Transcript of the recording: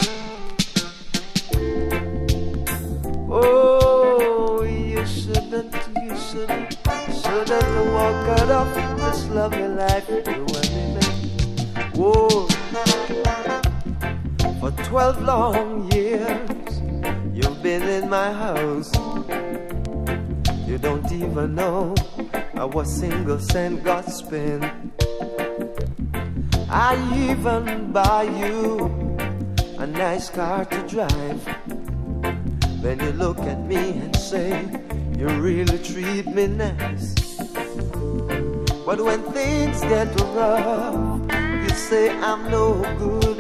Oh, you shouldn't walk out of this lovely life you and me met. Whoa, for 12 long years you've been in my house. You don't even know how a single cent got spent. I even buy you a nice car to drive. Then you look at me and say, you really treat me nice. But when things get rough, you say I'm no good.